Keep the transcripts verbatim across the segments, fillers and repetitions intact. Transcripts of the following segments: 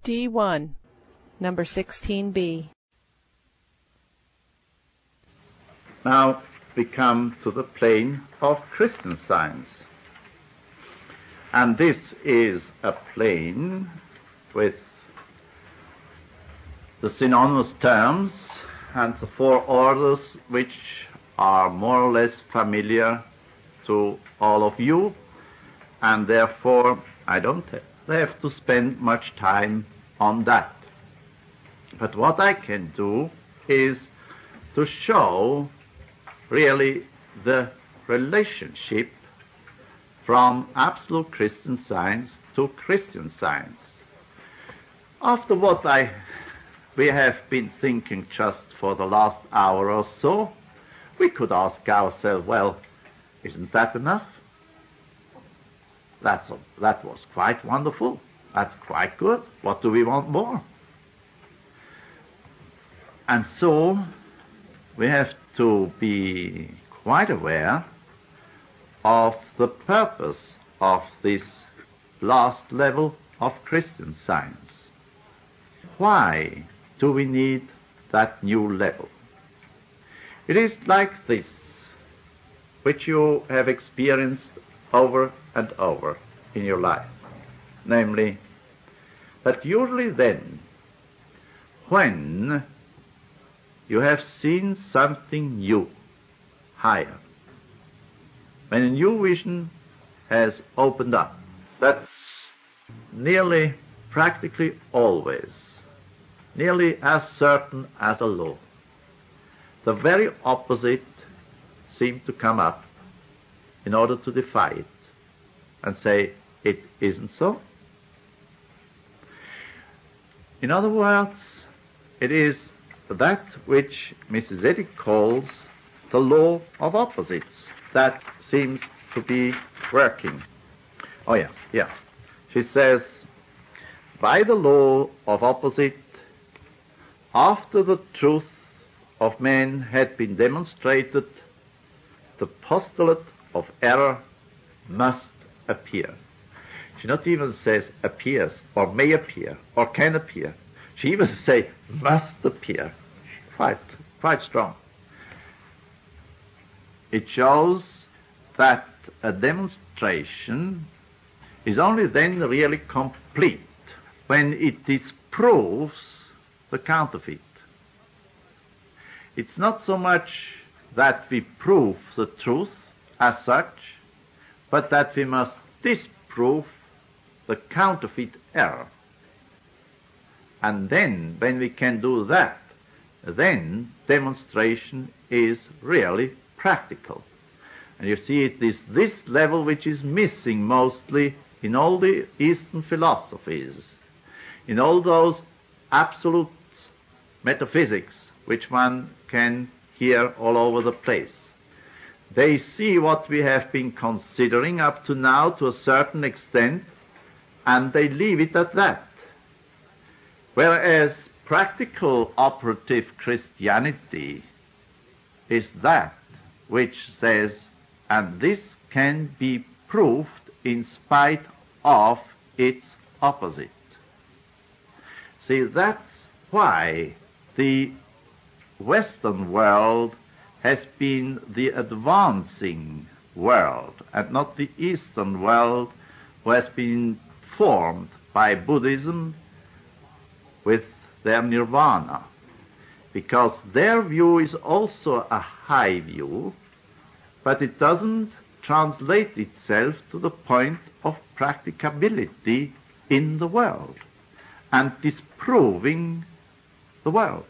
D one, number sixteen B. Now we come to the plane of Christian Science. And this is a plane with the synonymous terms and the four orders which are more or less familiar to all of you, and therefore I don't have to spend much time on that. But what I can do is to show really the relationship from absolute Christian Science to Christian Science. After what I we have been thinking just for the last hour or so, we could ask ourselves, well, isn't that enough? That's a, that was quite wonderful. That's quite good. What do we want more? And so we have to be quite aware of the purpose of this last level of Christian Science. Why do we need that new level? It is like this, which you have experienced over and over in your life. Namely, that usually then, when you have seen something new, higher, when a new vision has opened up, that's nearly, practically always, nearly as certain as a law. The very opposite seems to come up in order to defy it and say it isn't so. In other words, it is that which Missus Eddy calls the law of opposites that seems to be working. Oh yes, yeah. She says, by the law of opposite, after the truth of man had been demonstrated, the postulate of error must appear. She not even says appears, or may appear, or can appear. She even says must appear. Quite, quite strong. It shows that a demonstration is only then really complete when it disproves the counterfeit. It's not so much that we prove the truth as such, but that we must disprove the counterfeit error. And then, when we can do that, then demonstration is really practical. And you see, it is this level which is missing mostly in all the Eastern philosophies, in all those absolute metaphysics which one can hear all over the place. They see what we have been considering up to now to a certain extent, and they leave it at that. Whereas practical operative Christianity is that which says, and this can be proved in spite of its opposite. See, that's why the Western world has been the advancing world and not the Eastern world, who has been formed by Buddhism with their nirvana, because their view is also a high view, but it doesn't translate itself to the point of practicability in the world and disproving the world.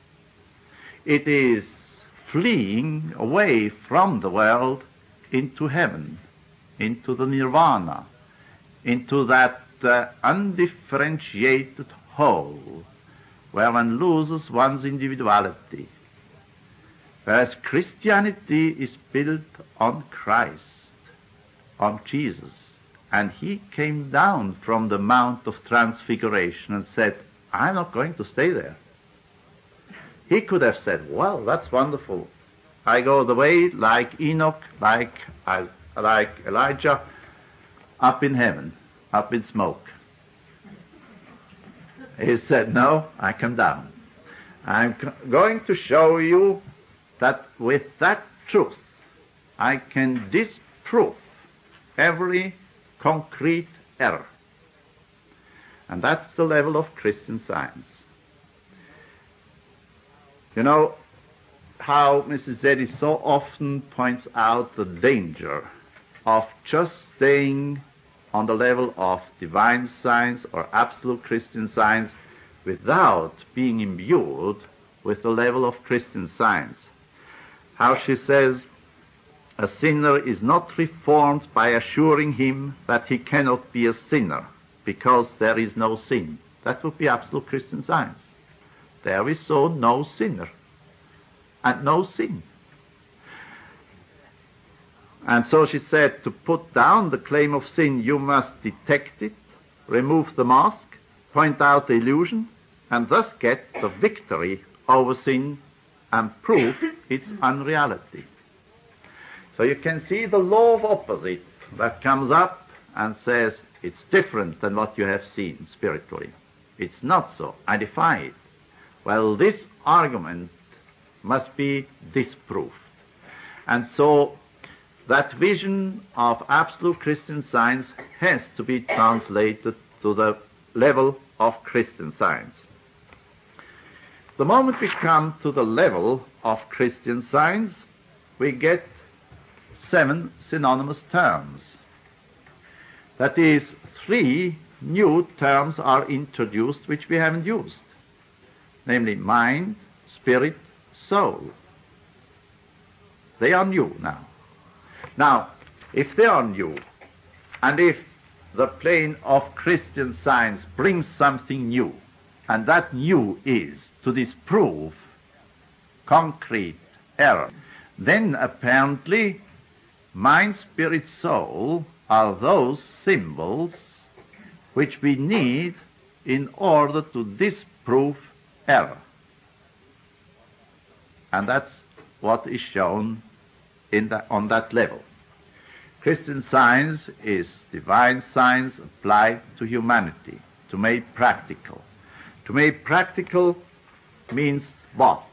It is fleeing away from the world into heaven, into the nirvana, into that uh, undifferentiated whole where one loses one's individuality. Whereas Christianity is built on Christ, on Jesus. And he came down from the Mount of Transfiguration and said, I'm not going to stay there. He could have said, well, that's wonderful. I go the way like Enoch, like, uh, like Elijah, up in heaven, up in smoke. He said, no, I come down. I'm co- going to show you that with that truth I can disprove every concrete error. And that's the level of Christian Science. You know how Missus Eddy so often points out the danger of just staying on the level of divine science or absolute Christian Science without being imbued with the level of Christian Science. How she says, a sinner is not reformed by assuring him that he cannot be a sinner, because there is no sin. That would be absolute Christian Science. There is so no sinner and no sin. And so she said, to put down the claim of sin, you must detect it, remove the mask, point out the illusion, and thus get the victory over sin and prove its unreality. So you can see the law of opposite that comes up and says, it's different than what you have seen spiritually. It's not so. I defy it. Well, this argument must be disproved. And so that vision of absolute Christian Science has to be translated to the level of Christian Science. The moment we come to the level of Christian Science, we get seven synonymous terms. That is, three new terms are introduced which we haven't used, namely mind, spirit, soul. They are new now. Now, if they are new, and if the plane of Christian Science brings something new, and that new is to disprove concrete error, then apparently mind, spirit, soul are those symbols which we need in order to disprove error. And that's what is shown in the, on that level. Christian Science is divine science applied to humanity, to make practical. To make practical means what?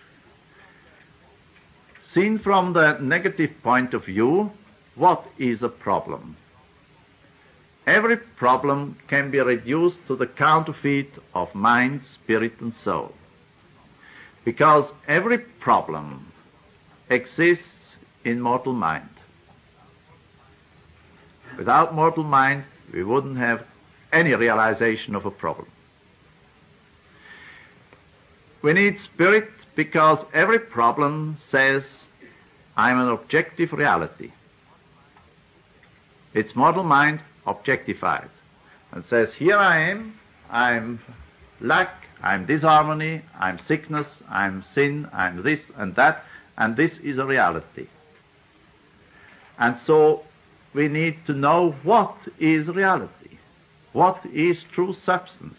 Seen from the negative point of view, what is a problem? Every problem can be reduced to the counterfeit of mind, spirit, and soul. Because every problem exists in mortal mind. Without mortal mind, we wouldn't have any realization of a problem. We need spirit because every problem says, I'm an objective reality. It's mortal mind objectified and says, here I am, I'm lack, I'm disharmony, I'm sickness, I'm sin, I'm this and that, and this is a reality. And so we need to know what is reality, what is true substance.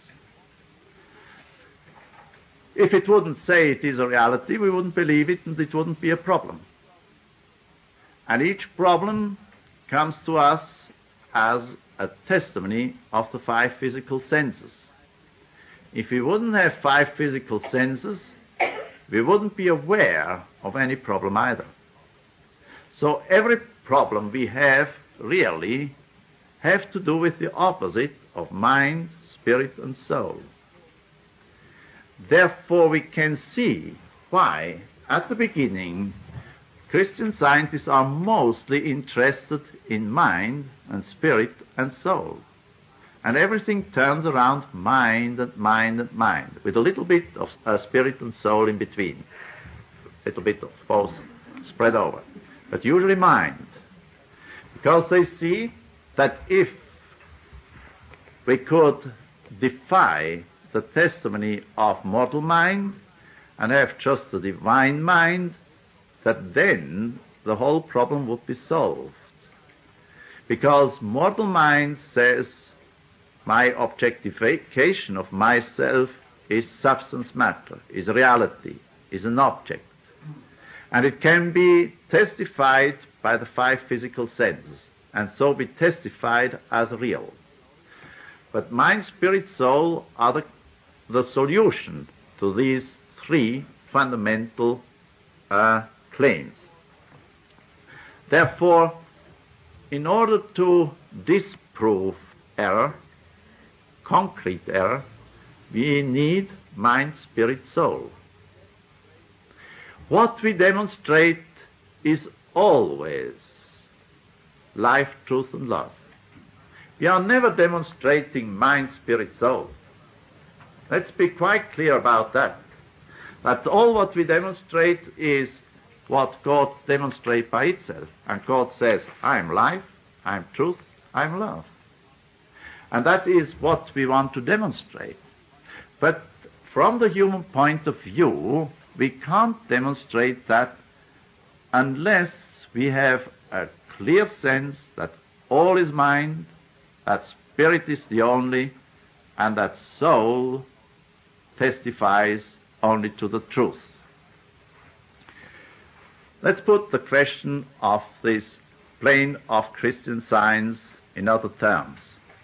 If it wouldn't say it is a reality, we wouldn't believe it and it wouldn't be a problem. And each problem comes to us as a testimony of the five physical senses. If we wouldn't have five physical senses, we wouldn't be aware of any problem either. So every problem we have really have to do with the opposite of mind, spirit, and soul. Therefore, we can see why, at the beginning, Christian scientists are mostly interested in mind and spirit and soul. And everything turns around mind and mind and mind, with a little bit of uh, spirit and soul in between. A little bit of both spread over. But usually mind. Because they see that if we could defy the testimony of mortal mind and have just the divine mind, that then the whole problem would be solved. Because mortal mind says, my objectification of myself is substance matter, is reality, is an object. And it can be testified by the five physical senses, and so be testified as real. But mind, spirit, soul are the the solution to these three fundamental uh, claims. Therefore, in order to disprove error, concrete error, we need mind, spirit, soul. What we demonstrate is always life, truth, and love. We are never demonstrating mind, spirit, soul. Let's be quite clear about that. That all what we demonstrate is what God demonstrates by itself. And God says, I am life, I am truth, I am love. And that is what we want to demonstrate. But from the human point of view, we can't demonstrate that unless we have a clear sense that all is mind, that spirit is the only, and that soul testifies only to the truth. Let's put the question of this plane of Christian science in other terms.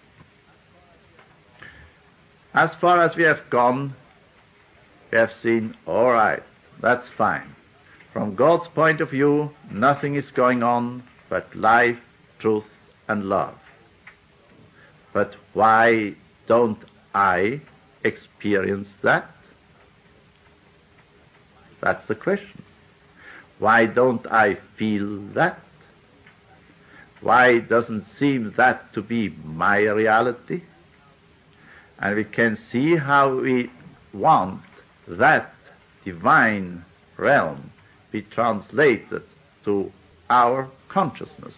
As far as we have gone, we have seen, all right, that's fine. From God's point of view, nothing is going on but life, truth, and love. But why don't I experience that? That's the question. Why don't I feel that? Why doesn't seem that to be my reality? And we can see how we want that divine realm be translated to our consciousness.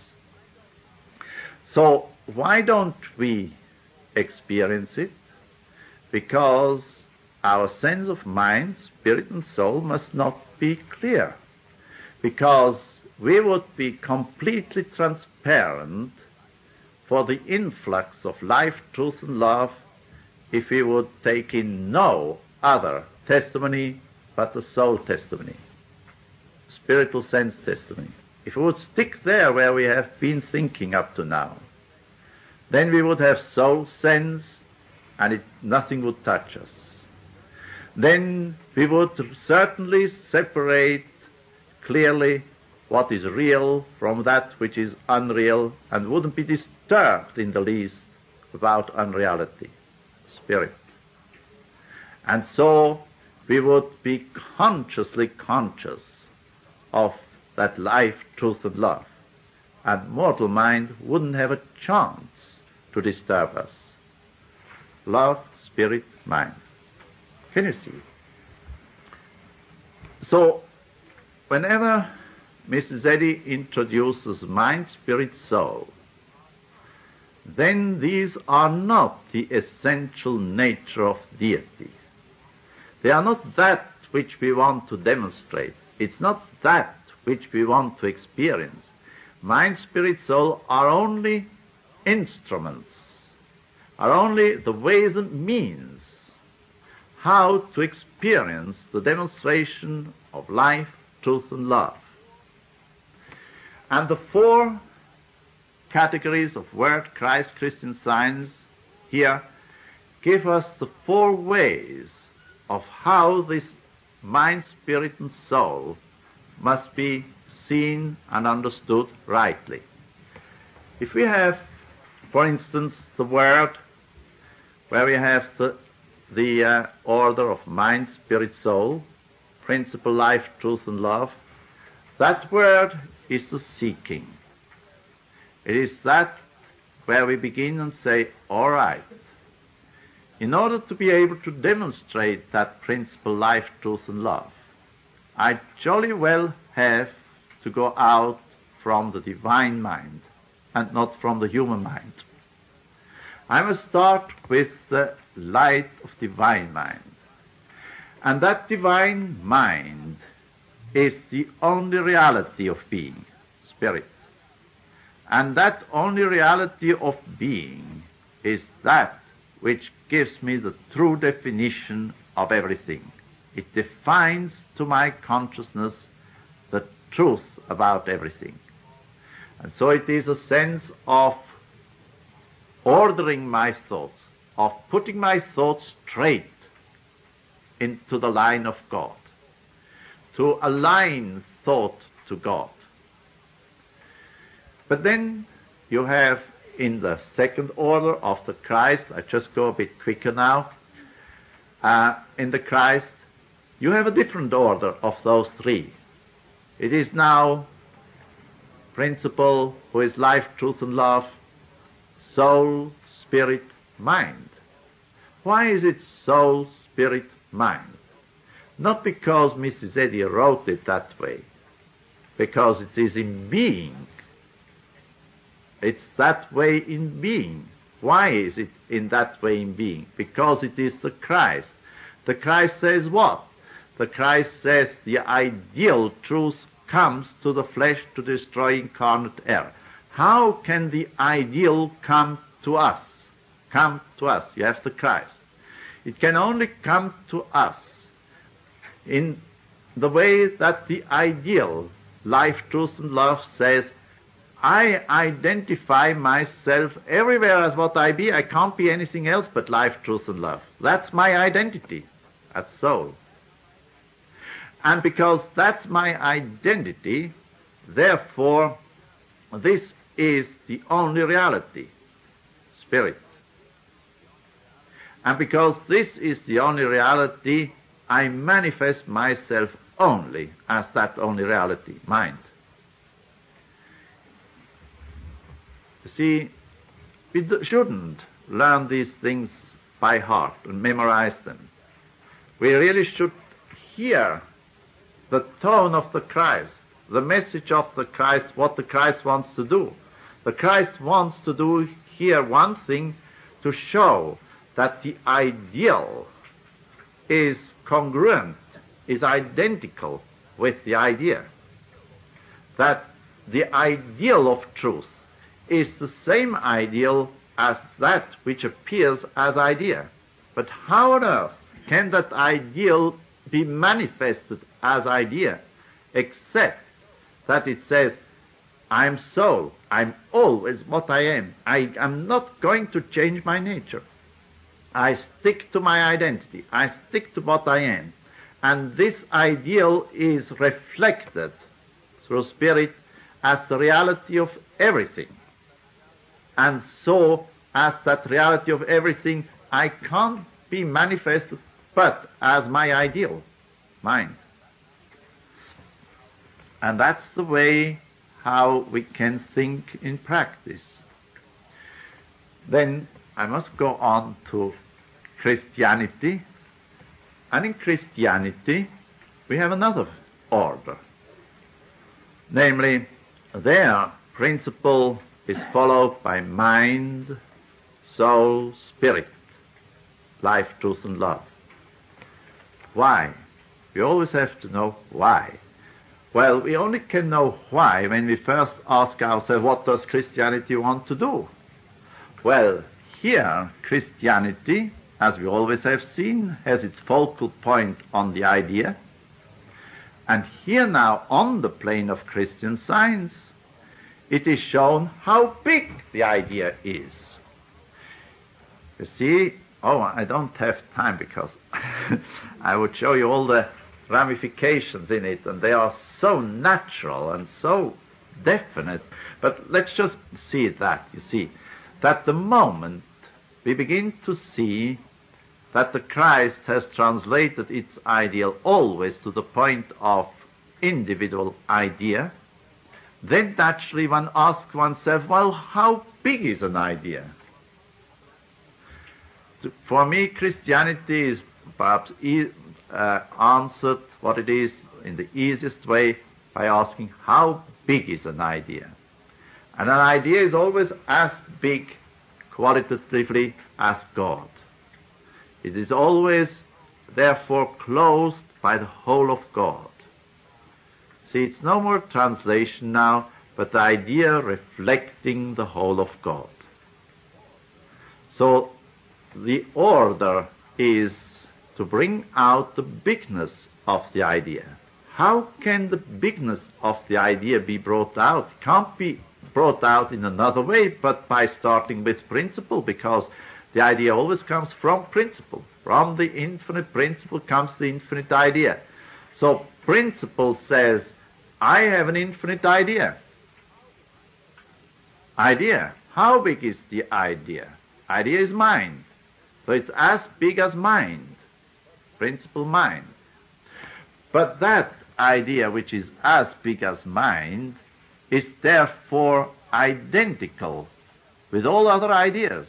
So why don't we experience it? Because our sense of mind, spirit, and soul must not be clear. Because we would be completely transparent for the influx of life, truth, and love if we would take in no other testimony but the soul testimony, spiritual sense testimony. If we would stick there where we have been thinking up to now, then we would have soul sense and it, nothing would touch us. Then we would certainly separate clearly what is real from that which is unreal and wouldn't be disturbed in the least about unreality, spirit. And so we would be consciously conscious of that life, truth, and love. And mortal mind wouldn't have a chance to disturb us. Love, spirit, mind. Can you see? So, whenever Missus Eddy introduces mind, spirit, soul, then these are not the essential nature of deity. They are not that which we want to demonstrate. It's not that which we want to experience. Mind, spirit, soul are only instruments, are only the ways and means how to experience the demonstration of life, truth, and love. And the four categories of Word, Christ, Christian Science here give us the four ways of how this mind, spirit, and soul must be seen and understood rightly. If we have, for instance, the Word, where we have the, the uh, order of mind, spirit, soul, principle, life, truth, and love, that word is the seeking. It is that where we begin and say, all right, in order to be able to demonstrate that principle, life, truth, and love, I jolly well have to go out from the divine mind and not from the human mind. I must start with the light of divine mind. And that divine mind is the only reality of being, spirit. And that only reality of being is that which gives me the true definition of everything. It defines to my consciousness the truth about everything. And so it is a sense of ordering my thoughts, of putting my thoughts straight into the line of God, to align thought to God. But then you have in the second order of the Christ, I just go a bit quicker now, uh, in the Christ, you have a different order of those three. It is now principle, who is life, truth, and love, soul, spirit, mind. Why is it soul, spirit, mind? Not because Missus Eddy wrote it that way, because it is in being. It's that way in being. Why is it in that way in being? Because it is the Christ. The Christ says what? The Christ says the ideal truth comes to the flesh to destroy incarnate error. How can the ideal come to us? Come to us. You have the Christ. It can only come to us in the way that the ideal, life, truth, and love says, I identify myself everywhere as what I be. I can't be anything else but life, truth, and love. That's my identity. That's soul. And because that's my identity, therefore, this is the only reality, spirit. And because this is the only reality, I manifest myself only as that only reality, mind. You see, we shouldn't learn these things by heart and memorize them. We really should hear the tone of the Christ, the message of the Christ, what the Christ wants to do. The Christ wants to do here one thing, to show that the ideal is congruent, is identical with the idea. That the ideal of truth is the same ideal as that which appears as idea. But how on earth can that ideal be manifested as idea, except that it says, I'm soul, I'm always what I am. I am not going to change my nature. I stick to my identity. I stick to what I am. And this ideal is reflected through spirit as the reality of everything. And so, as that reality of everything, I can't be manifested but as my ideal, mind. And that's the way how we can think in practice. Then I must go on to Christianity. And in Christianity, we have another order. Namely, their principle is followed by mind, soul, spirit, life, truth, and love. Why? We always have to know why. Well, we only can know why when we first ask ourselves, what does Christianity want to do? Well, here, Christianity, as we always have seen, has its focal point on the idea. And here now, on the plane of Christian Science, it is shown how big the idea is. You see, oh, I don't have time because I would show you all the ramifications in it, and they are so natural and so definite. But let's just see that, you see, that the moment we begin to see that the Christ has translated its ideal always to the point of individual idea, then naturally one asks oneself, well, how big is an idea? For me, Christianity is perhaps e- uh, answered what it is in the easiest way by asking, how big is an idea? And an idea is always as big qualitatively as God. It is always, therefore, closed by the whole of God. See, it's no more translation now, but the idea reflecting the whole of God. So, the order is to bring out the bigness of the idea. How can the bigness of the idea be brought out? It can't be brought out in another way but by starting with principle, because the idea always comes from principle. From the infinite principle comes the infinite idea. So principle says, I have an infinite idea. Idea. How big is the idea? Idea is mind. So it's as big as mind. Principle mind. But that idea which is as big as mind is therefore identical with all other ideas.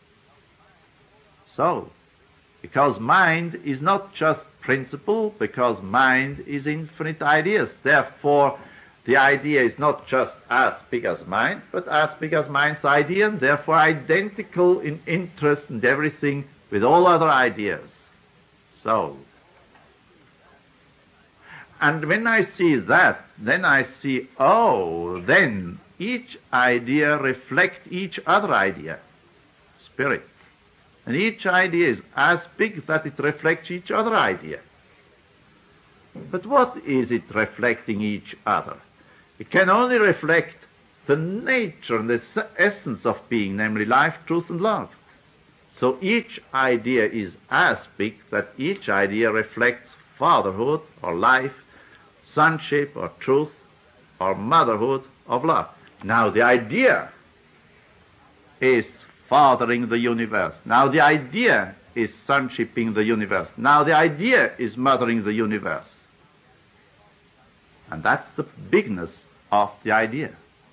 So, because mind is not just principle, because mind is infinite ideas, therefore the idea is not just as big as mind, but as big as mind's idea, and therefore identical in interest and everything with all other ideas. So, and when I see that, then I see, oh, then each idea reflects each other idea, spirit. And each idea is as big that it reflects each other idea. But what is it reflecting each other? It can only reflect the nature and the essence of being, namely life, truth, and love. So each idea is as big that each idea reflects fatherhood or life, sonship or truth, or motherhood of love. Now the idea is fathering the universe. Now the idea is sonshiping the universe. Now the idea is mothering the universe. And that's the bigness of the idea.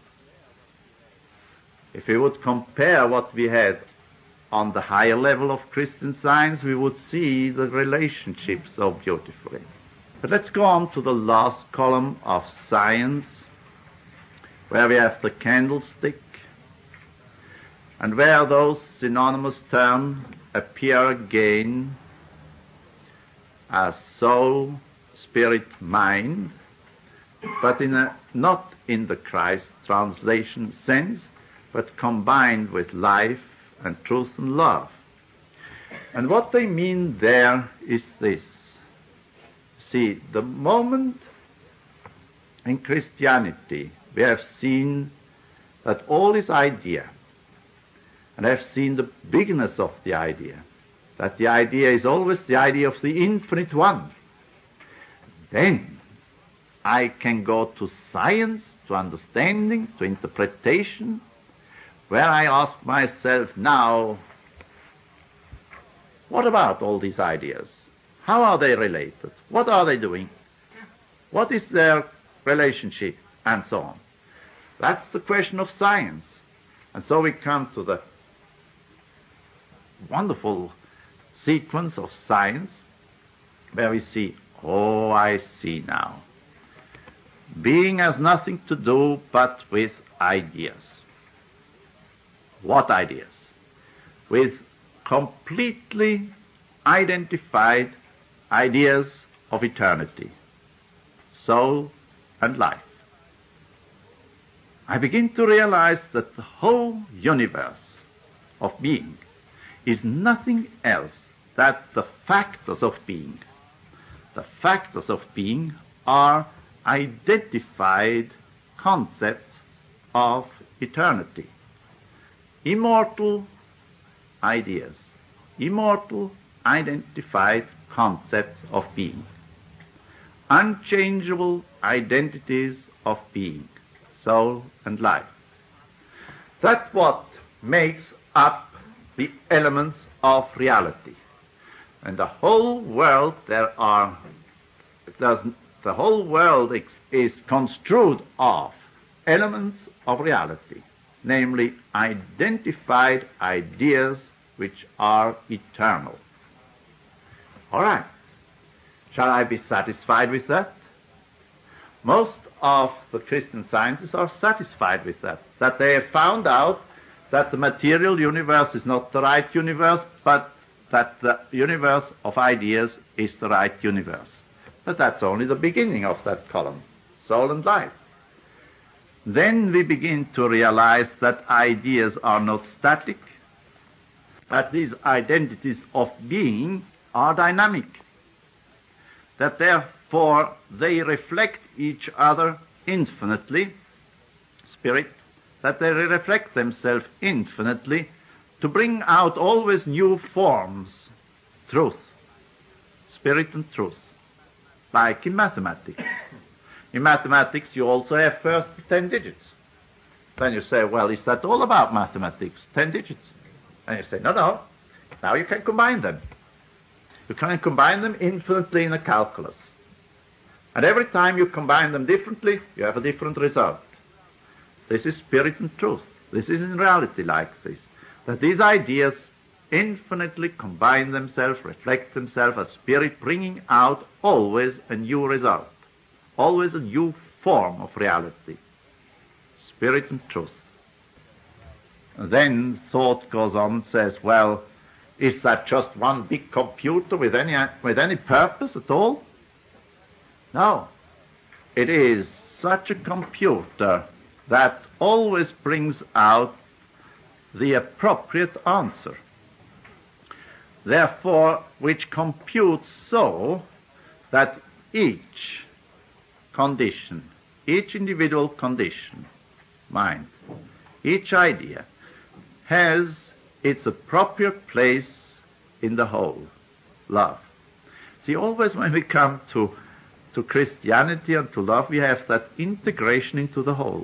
If we would compare what we had on the higher level of Christian Science, we would see the relationship so beautifully. But let's go on to the last column of science, where we have the candlestick, and where those synonymous terms appear again as soul, spirit, mind, but in a, not in the Christ translation sense, but combined with life and truth and love. And what they mean there is this. See, the moment in Christianity we have seen that all is idea, and have seen the bigness of the idea, that the idea is always the idea of the infinite one, then I can go to science, to understanding, to interpretation, where I ask myself now, what about all these ideas? How are they related? What are they doing? What is their relationship? And so on. That's the question of science. And so we come to the wonderful sequence of science where we see, oh, I see now. Being has nothing to do but with ideas. What ideas? With completely identified ideas of eternity, soul, and life. I begin to realize that the whole universe of being is nothing else than the factors of being. The factors of being are identified concepts of eternity. Immortal ideas, immortal identified concepts of being, unchangeable identities of being, soul and life. That's what makes up the elements of reality. And the whole world there are, there's, the whole world is construed of elements of reality, namely identified ideas which are eternal. All right. Shall I be satisfied with that? Most of the Christian scientists are satisfied with that, that they have found out that the material universe is not the right universe, but that the universe of ideas is the right universe. But that's only the beginning of that column, soul and life. Then we begin to realize that ideas are not static, that these identities of being are dynamic, that therefore they reflect each other infinitely, spirit, that they reflect themselves infinitely to bring out always new forms, truth. Spirit and truth. Like in mathematics. In mathematics you also have first ten digits. Then you say, well, is that all about mathematics? Ten digits. And you say, no, no. Now you can combine them. You can combine them infinitely in a calculus. And every time you combine them differently, you have a different result. This is spirit and truth. This is in reality like this. That these ideas infinitely combine themselves, reflect themselves as spirit, bringing out always a new result. Always a new form of reality. Spirit and truth. And then thought goes on and says, well, is that just one big computer with any, with any purpose at all? No. It is such a computer that always brings out the appropriate answer. Therefore, which computes so that each condition, each individual condition, mind, each idea, has its appropriate place in the whole, love. See, always when we come to, to Christianity and to love, we have that integration into the whole.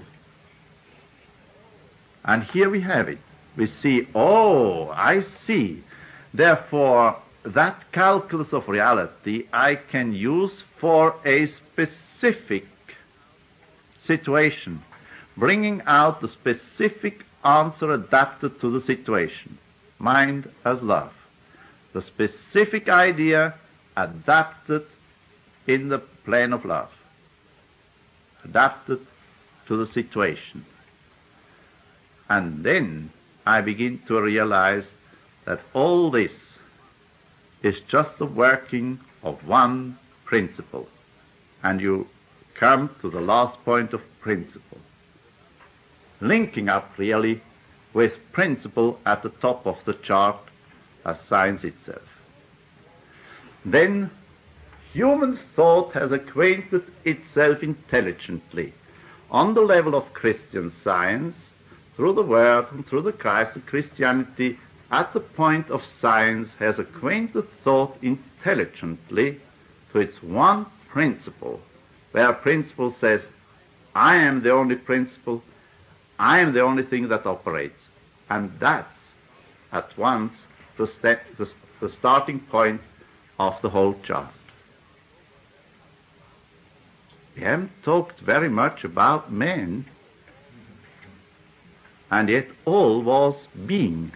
And here we have it. We see, oh, I see. Therefore, that calculus of reality I can use for a specific situation, bringing out the specific answer adapted to the situation. Mind as love. The specific idea adapted in the plane of love. Adapted to the situation. And then I begin to realize that all this is just the working of one principle. And you come to the last point of principle. Linking up really with principle at the top of the chart as science itself. Then human thought has acquainted itself intelligently on the level of Christian science through the Word and through the Christ. And Christianity at the point of science has acquainted thought intelligently to its one principle, where principle says, I am the only principle, I am the only thing that operates. And that's at once the, step, the, the starting point of the whole chart. We haven't talked very much about men, and yet all was being.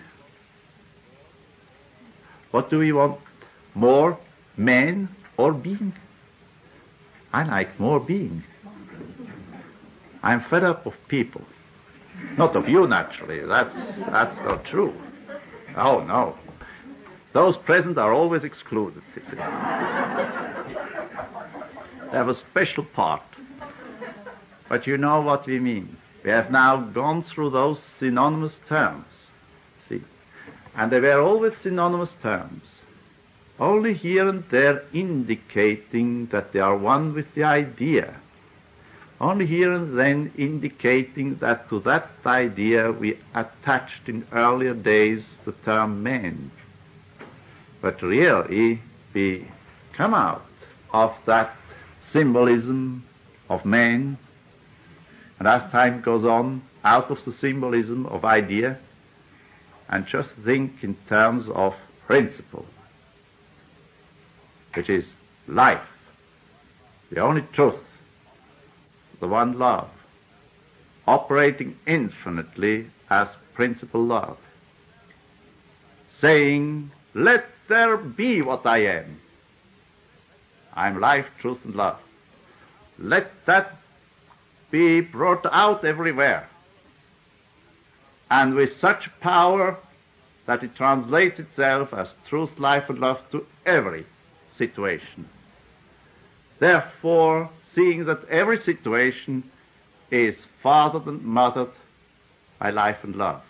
What do we want? More men or being? I like more being. I'm fed up of people. Not of you, naturally. That's, that's not true. Oh, no. Those present are always excluded. You see. They have a special part. But you know what we mean. We have now gone through those synonymous terms. See? And they were always synonymous terms. Only here and there indicating that they are one with the idea. Only here and then indicating that to that idea we attached in earlier days the term man. But really we come out of that symbolism of man, and as time goes on, out of the symbolism of idea, and just think in terms of principle, which is life, the only truth, the one love, operating infinitely as principle love, saying, let there be what I am. I'm life, truth, and love. Let that be brought out everywhere, and with such power that it translates itself as truth, life, and love to every situation. Therefore, seeing that every situation is fathered and mothered by life and love.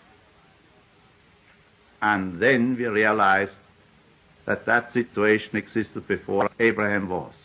And then we realize that that situation existed before Abraham was.